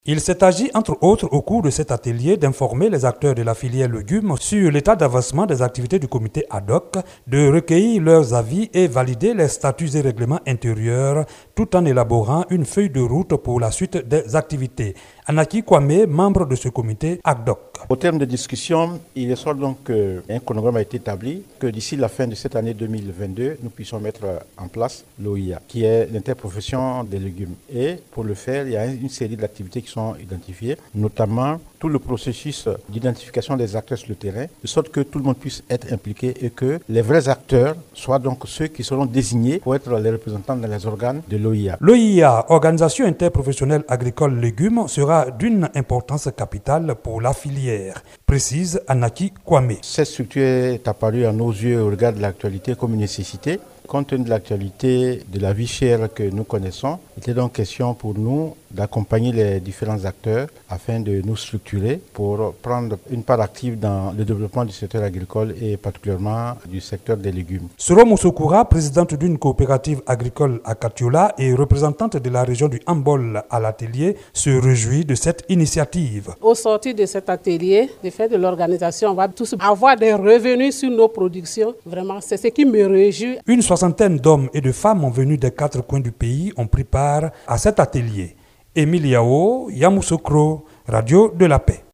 Il s'est agi, entre autres, au cours de cet atelier, d'informer les acteurs de la filière légumes sur l'état d'avancement des activités du comité ad hoc, de recueillir leurs avis et valider les statuts et règlements intérieurs, tout en élaborant une feuille de route pour la suite des activités. Anaki Kwame, membre de ce comité ad hoc. Au terme de discussion, il ressort donc qu'un chronogramme a été établi, que d'ici la fin de cette année 2022, nous puissions mettre en place l'OIA, qui est l'interprofession des légumes. Et pour le faire, il y a une série d'activités qui sont identifiées, notamment tout le processus d'identification des acteurs sur le terrain, de sorte que tout le monde puisse être impliqué et que les vrais acteurs soient donc ceux qui seront désignés pour être les représentants dans les organes de l'OIA. L'OIA, Organisation interprofessionnelle agricole légumes, sera d'une importance capitale pour la filière, précise Anaki Kwame. Cette structure est apparue à nos yeux au regard de l'actualité comme une nécessité. Compte tenu de l'actualité de la vie chère que nous connaissons, il était donc question pour nous d'accompagner les différents acteurs afin de nous structurer pour prendre une part active dans le développement du secteur agricole et particulièrement du secteur des légumes. Soro Moussoukoura, présidente d'une coopérative agricole à Katiola et représentante de la région du Hambol à l'atelier, se réjouit de cette initiative. Au sortir de cet atelier, du fait de l'organisation, on va tous avoir des revenus sur nos productions. Vraiment, c'est ce qui me réjouit. Une soixantaine d'hommes et de femmes venus des 4 coins du pays ont pris part à cet atelier. Émile Yao, Yamoussoukro, Radio de la Paix.